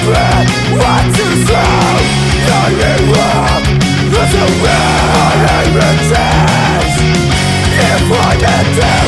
regret what to say. Dying up as a way returns. If I let them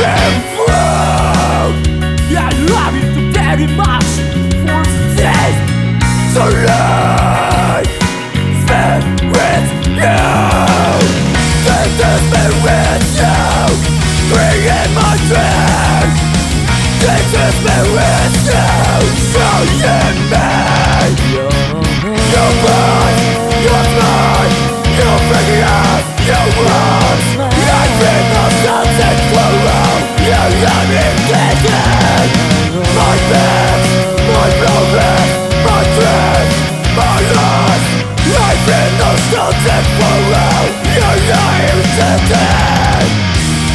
through, I love you very much for this. So life spent with you. This has been with you. Bringing my dreams. This has been with you. Showing me your mind, your mind, your fingers, your words. I've been nostalgic for all. You let me thinking. My best, my progress, my dreams, my life. I've been nostalgic for all. You let me thinking.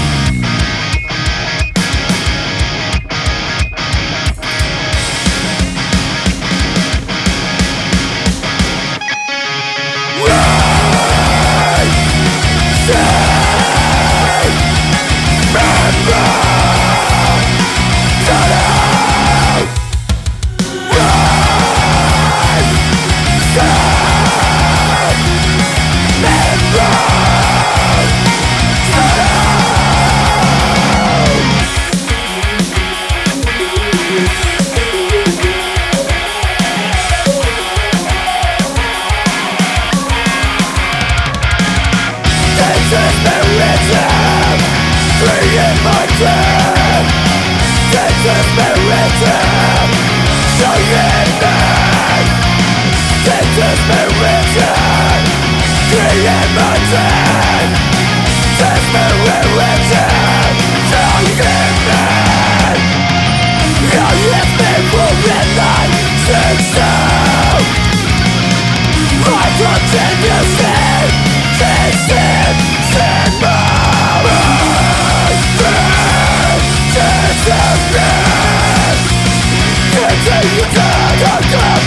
Bringing my dream. This is my rhythm. Showing me. This is my rhythm. Bringing my dream. This is my rhythm. Showing me. You hit me for midnight. Think so. I continue to see. This is more. Continue to come,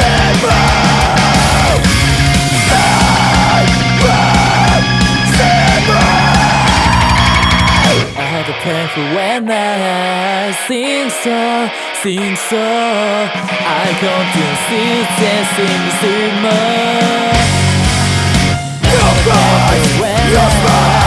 I had a painful when I sing so I continue to sing more. Your voice, your smile.